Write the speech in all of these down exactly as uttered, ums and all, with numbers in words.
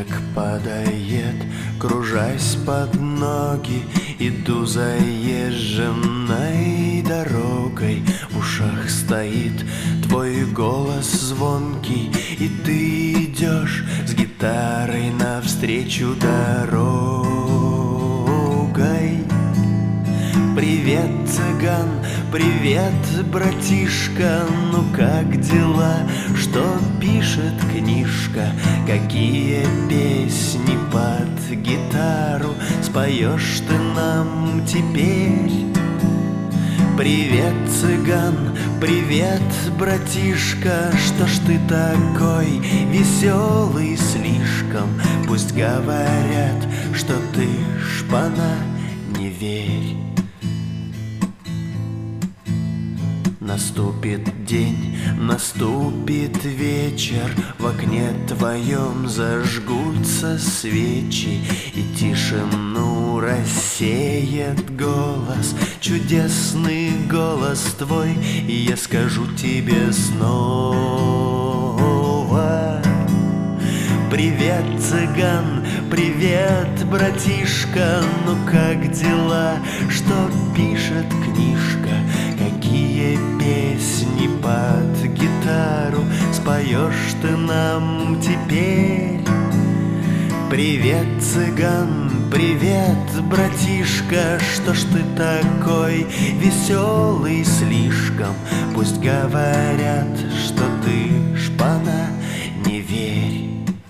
Снег падает, кружась под ноги. Иду заезженной дорогой. В ушах стоит твой голос звонкий, и ты идешь с гитарой навстречу дорогой. Привет, цыган, привет, братишка, ну как дела, что пишет книжка, какие песни под гитару споешь ты нам теперь? Привет, цыган, привет, братишка, что ж ты такой веселый слишком? Пусть говорят, что ты шпана, не верь. Наступит день, наступит вечер, в окне твоем зажгутся свечи, и тишину рассеет голос, чудесный голос твой, и я скажу тебе снова: привет, цыган, привет, братишка, ну как дела, что пишет книжка, какие песни под гитару споешь ты нам теперь? Привет, цыган, привет, братишка, что ж ты такой веселый слишком? Пусть говорят, что ты шпана, не верь.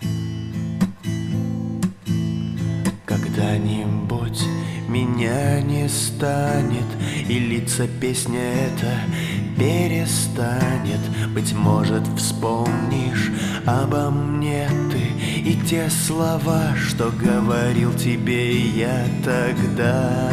Когда-нибудь меня не станет, и литься песня эта перестанет. Быть может, вспомнишь обо мне ты и те слова, что говорил тебе я тогда.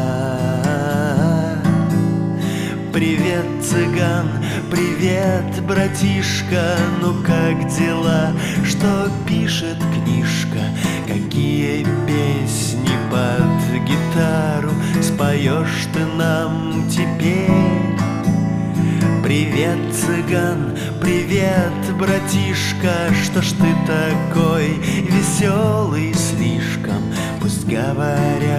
Привет, цыган, привет, братишка, ну как дела, что пишет книжка, какие песни под гитару споешь ты нам теперь? Привет, цыган, привет, братишка, что ж ты такой веселый слишком? Пусть говорят,